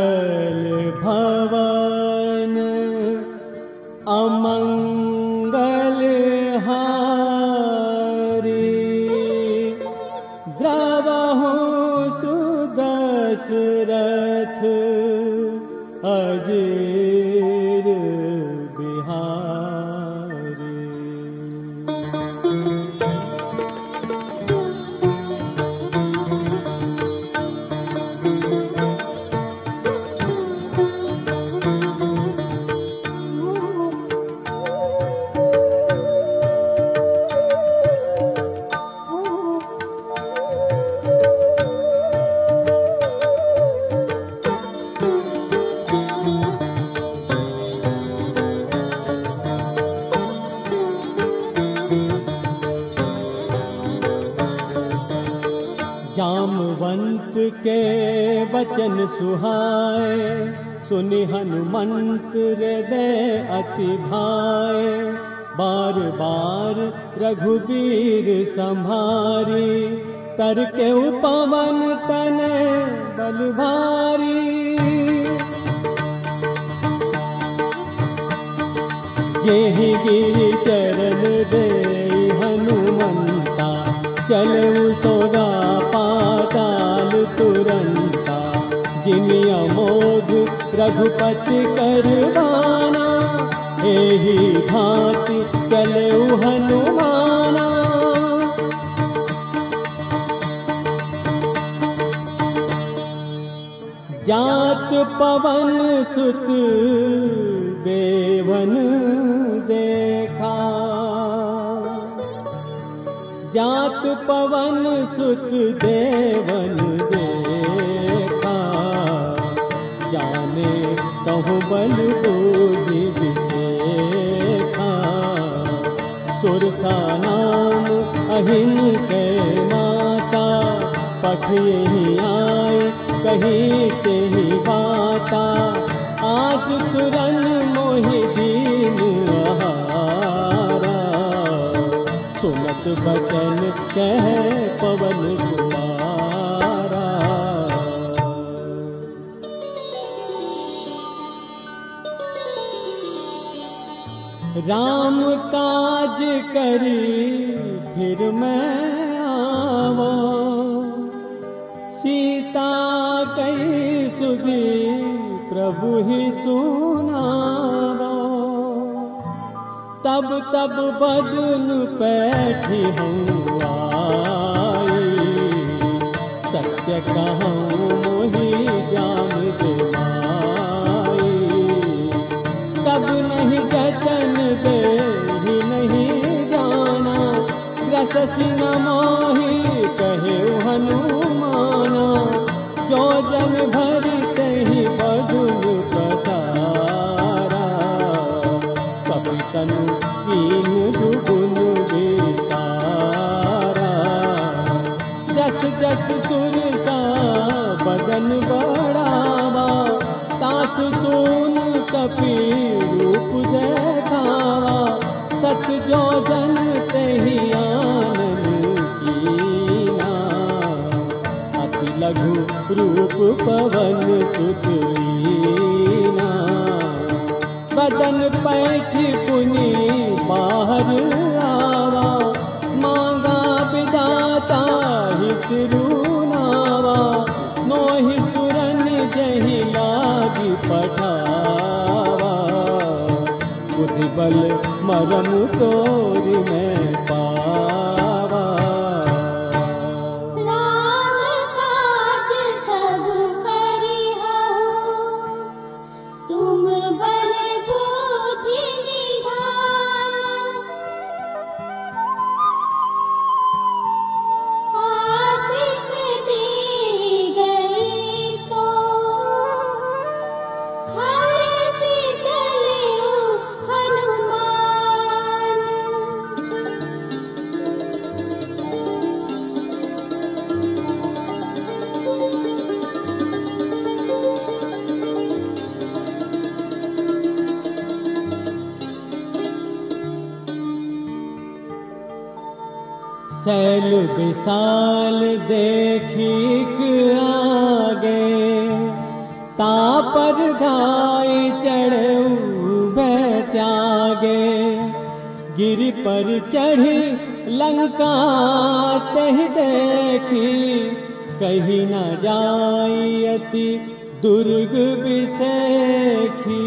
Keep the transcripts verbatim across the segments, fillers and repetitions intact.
सकल भवन अमंगल हारी, द्रवहु सुदशरथ अजीर बिहारी। जामवंत के वचन सुहाए, सुनि हनुमंत हृदय अति भाए। बार बार रघुबीर संभारी, तरके पवन तनय बल भारी। जेहि गिरि चरण देई हनुमंता, चलऊ सोगा पाताल तुरंता। जिमि अमोघ रघुपति करवाना, एहि भांति चलऊ हनुमाना। जात पवन सुत देवन देखा, जात पवन सुत देवन देखा। जाने कहु बल बूझि विशेखा, सुरसा नाम अहिन के माता। पठियहि आए कही तेहि बाता, आज तुरन मोहि दीन आहारा। सुनत बचन कह पवन कुमारा। राम काज करी फिर मैं आवा, सीता कई सुधी प्रभु ही सुनावा। तब तब बदन पैठी हूँ आई, सत्य कहूँ मोहि जान दिलाई। तब नहीं जतन दे ही नहीं जाना, ग्रससि न मोहि कहे हनुमाना। जो जन भरि तहि बदन पसारा, कपि तनु कीन दुगुन विस्तारा। जस जस सुरसा बदन बढ़ावा, तासु तून कपि रूप देखावा। सत जो जन तेहि आनन कीना, अति लघु रूप पवन सुत लीना। बदन पैठी पुनि बाहर आवा, मांगा विधाता ही सिरुनावा। मोहि सुरन जहि लागी पठावा, बुद्धि बल मरम तोरि मैं पावा। सैल विशाल देखिक आगे, तापर घाई चढ़ऊ त्यागे, गिर पर चढ़ी लंका तह देखी, कहीं न जाई अति दुर्ग बिसेखी।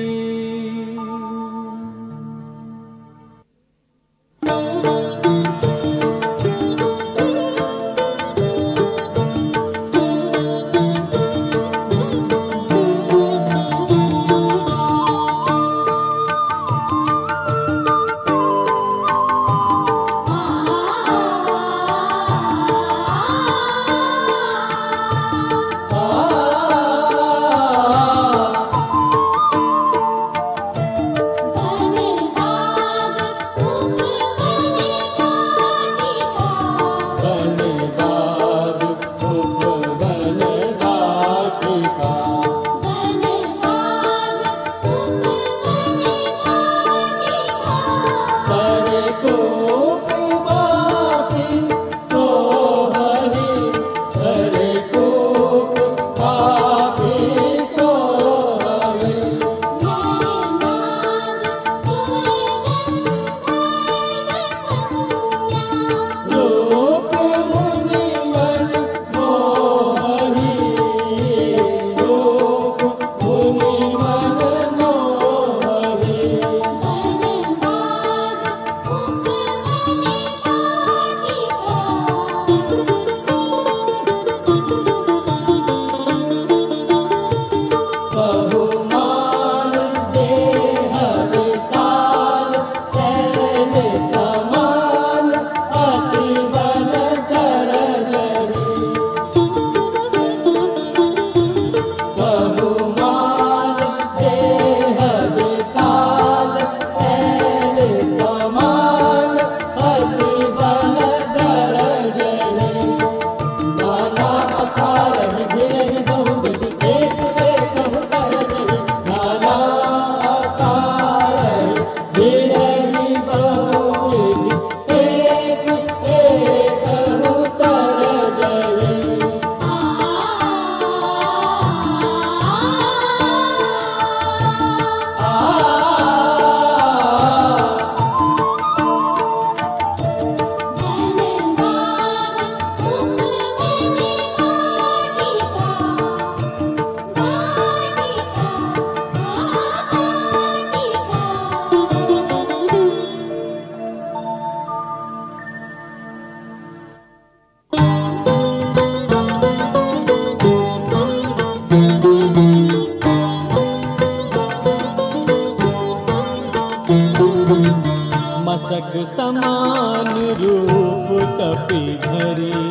मसक समान रूप कपि धरी,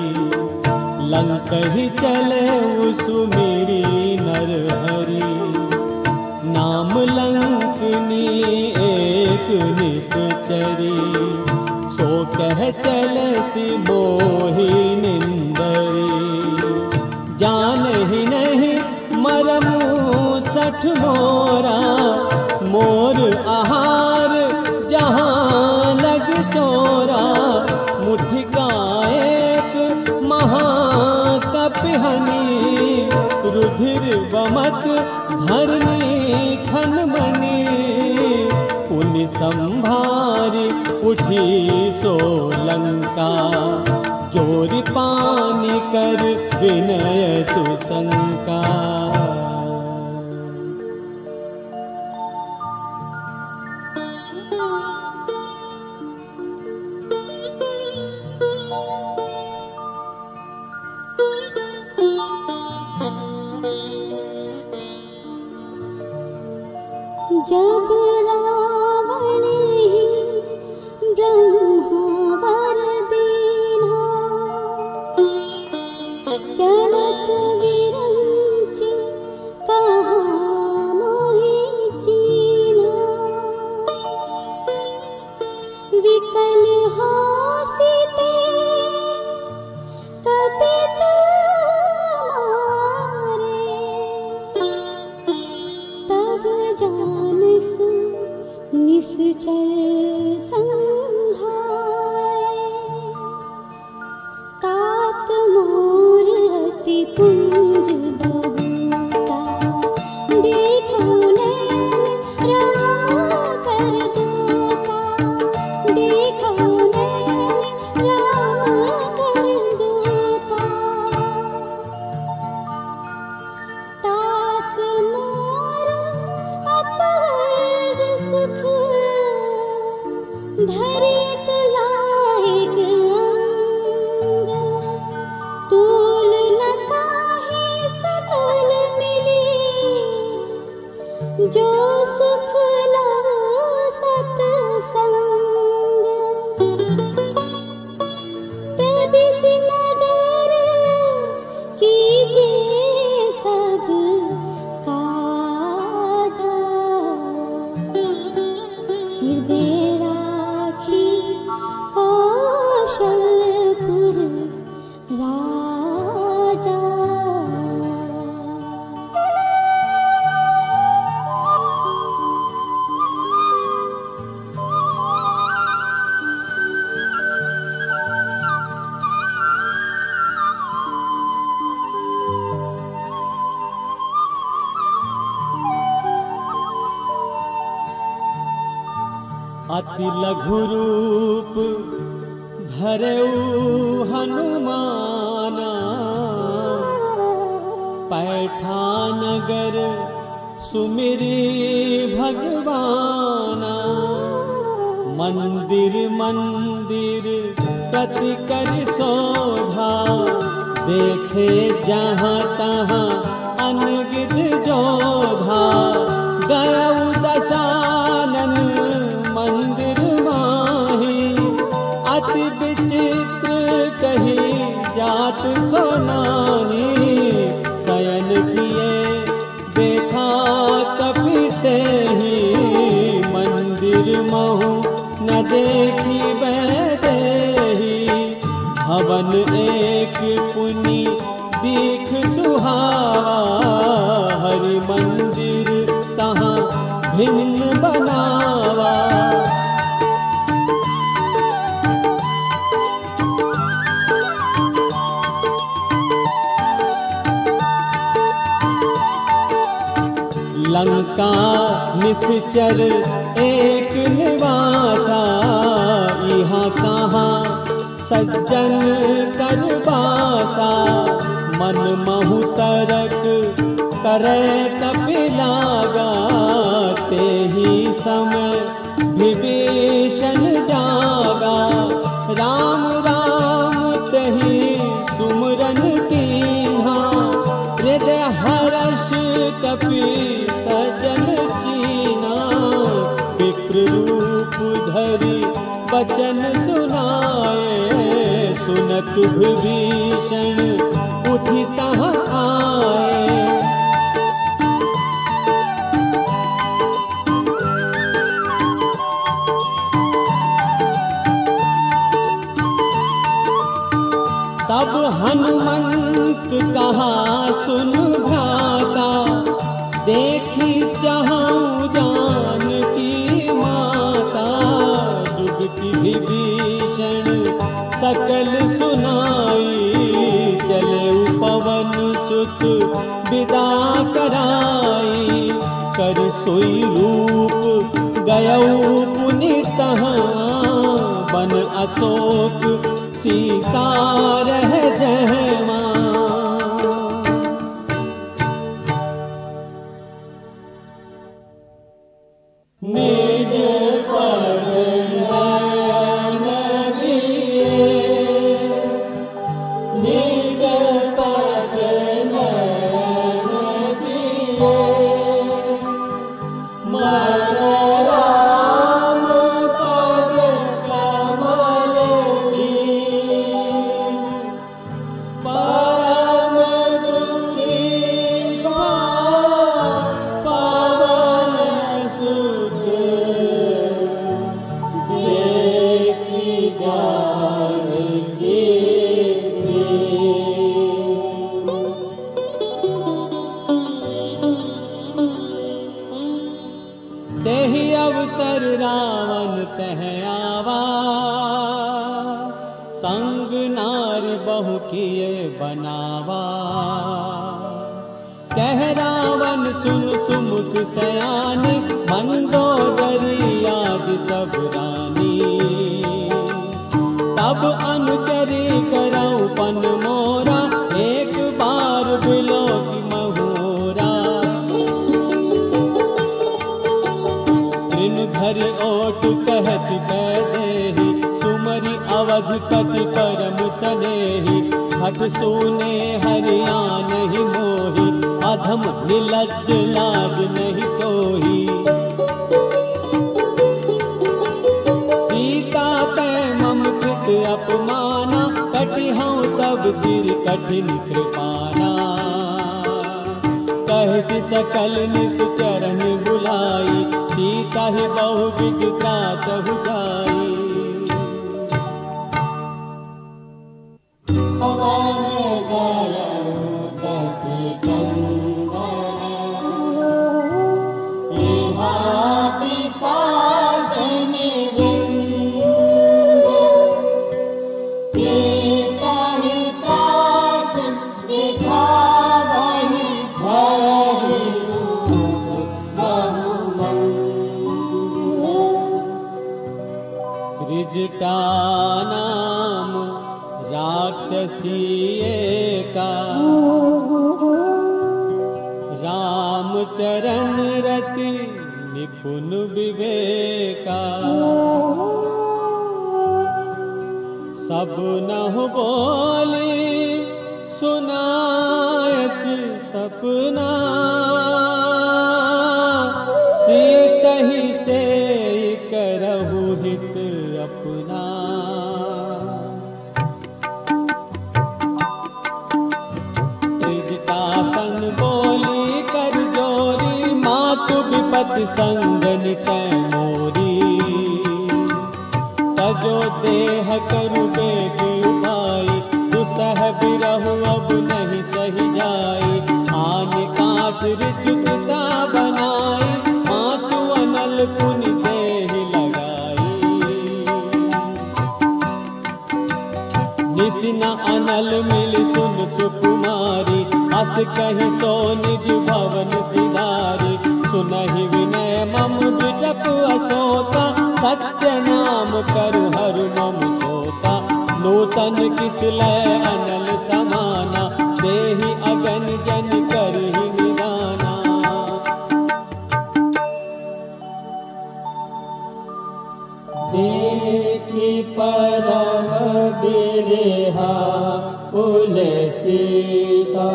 लंक ही चले सुमिरी नर हरि। नाम लंकनी एक निश्चरी, सो कह चले सि मोहि निंदरी। जान ही नहीं मरमु सठ मोरा, मोर आहार जहाँ लग चोरा। मुठिका एक महाकपिहनी, रुधिर बमत धरनी खनमणि। पुनि संभारी उठी सो लंका, जोरि पानी कर विनय सुशंका। जब रावण ही ब्रह्मा वर दीन्हा, चलत विरंच कहा मोहि चीन्हा। विकल हासिते कपित मारे, तब जानसु निश्चल संहारे। तात मोर अति पुंज बहुता, जो सुख लव सत्संग प्रदिश नगर कीजिए सब काजा हृदय राखी कौशलपुर राजा। अति लघु रूप धरऊ हनुमाना, पैठान नगर सुमिरी भगवाना। मंदिर मंदिर प्रति कर शोभा, देखे जहाँ तहाँ अनगित जोधा। गयऊ दशानन मंदिर माही, अति विचित्र कही जात सोनाही। शयन किए देखा तपिते ही, मंदिर महु न देखी बैदेही। हवन एक पुनि दीख सुहावा, हरि मंदिर तहाँ भिन्न बनावा। लंका निश्चर एक निवासा, यहाँ कहाँ सज्जन कर बासा। मन महु तरक करे कपिलागा, ते ही समय विभीषण जागा। राम राम तही सुमरन कीन्हा, हृदय हर्ष कपि सजन चीना। विप्र रूप धरि वचन सुनाए, सुनत विभीषण उठि तहाँ आए। तब हनुमंत कहा सुन भ्राता, देखी चाहूं जान की माता। जुगति विभीषण सकल सुनाई, चले पवन सुत विदा कराई। कर सोई रूप गयऊ पुनि तहाँ, बन अशोक सीता रह जहमा। निज पद नयन दिए, निज पद नयन दिए। मन राम पद कमल दीन, परम दुखी पवन सुत। देखी जानकी तेहि अवसर रावण तह आवा, संग नारी बहु किए बनावा। कह रावण सुन सुमुख सयान, मंदोदरी आदि सब रानी। तब अनुचरी करऊ पन मोरा, एक बार बिलो की महोरा। धरि ओट कहत कैदेही, सुमरि अवधि पति परम सनेही। हठ सूने हरिया नहीं मोही, अधम निलज्ज लाज नहीं कोही। कठिन कृपाना। कहसी सकल निश्चरण बुलाई, सीता ही बहुविध त्रास हुजाई। पवन गयउ दस कंदन, इहा बिसाजनि वृंद। सीता ही त्रास दिखावहि, भरहि रूप बहुमंद। त्रिजटा नाम राक्षसी एका, राम चरण रति निपुण विवेका। सब नहु बोली सुनायस सपना, सीतहि से करहु हित अपना। त्रिजटासन बोली कर जोरी, मातु विपति संगनि तै मोरी। तजो देह करु बेग उपाई, दुसह बिरहु अब नहीं सही जाई। आन काठ ऋजुता बनाई, मातु अनल पुनि देहि लगाई। निसिन अनल मिल सुन सुकुमारी, अस कहि सो निज भवन सिधारी। सुनहि विनय मम बिटप अशोका, सत्य नाम करु हरु मम सोता। नूतन किस लय अनल समाना, देहि अगन जन करहि निदाना। देखि परम बिरहा कुल सीता,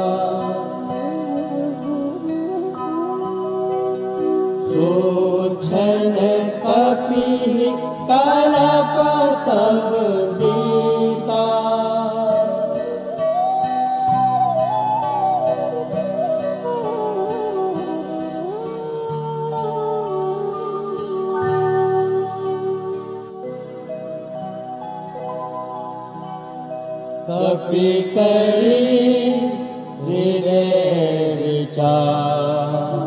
सोछन कपि कलप सब बीता। कपि करी हृदय विचार,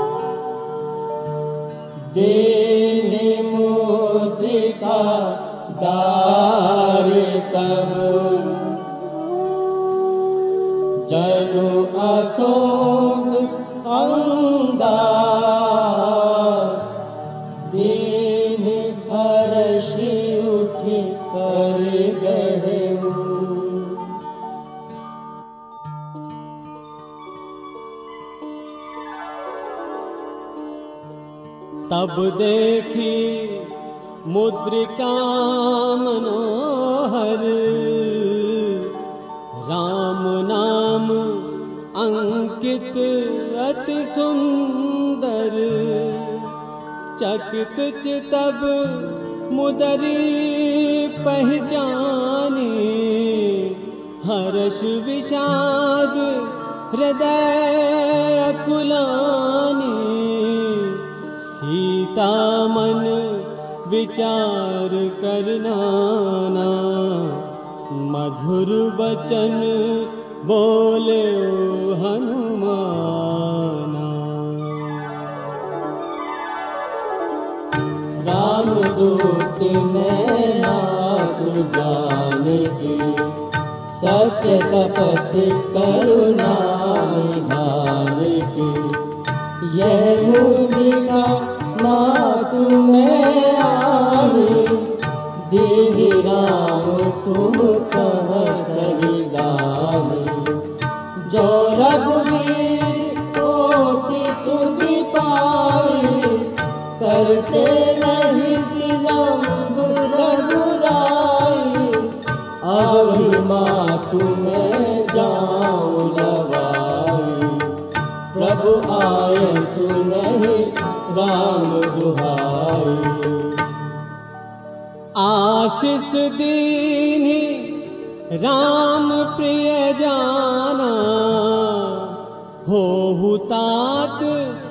दीनि मुद्रिका दार तब। जनु अशोक अंगार, दीन हर्षि उठि कर गहेउ। तब देखी मुद्रिका मनोहर, राम नाम अंकित अति सुंदर। चकित चितब मुदरी पहचानी, हर्ष विषाद हृदय अकुलानी। सीता मन विचार करनाना, मधुर बचन बोले हनुमाना। राम दूत मैं नाथ जानकी, सत्य शपथ करुणा निधान की। यह मुद्रिका मातु में आई, दीनि राम तुम कह सही दानी। जो रघुवीर कोटि सुधि पाई, करते नहीं विलंब रघुराई। अभी मातु में जाऊं लवाई, प्रभु आए सुनहि राम दुहाई। आशीष दीन्हि राम प्रिय जाना हो हुतात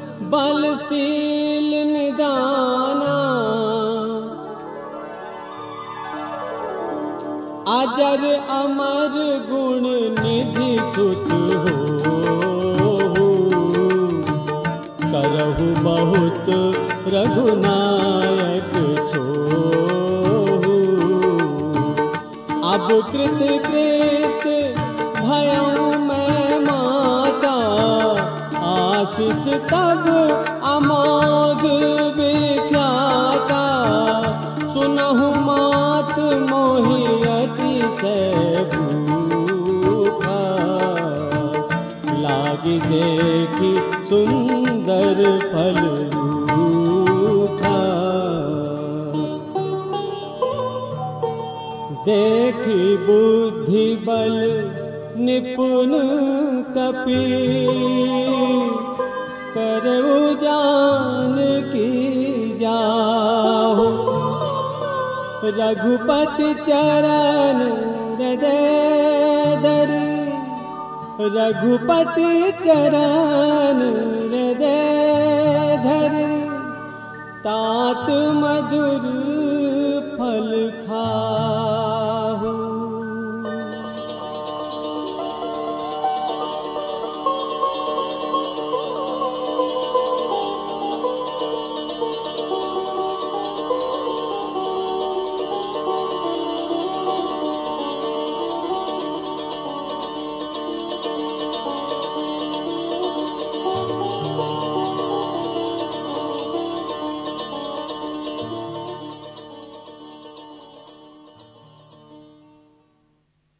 बलशील निदाना। अजर अमर गुण निधि सुत हो, करहु बहुत रघुनायक छोहु। अब कृत कृत भयं मैं माता, आशीष तब अमोघ विख्याता। सुनहु मात मोहि अतिशय भूखा, लागी देखी सुंदर फल रूखा। देखी बुद्धि बल निपुण कपि, करऊ जान की जाहु। रघुपति चरण हृदय धरि, रघुपति चरण हृदय धरि। तात मधुर फल खा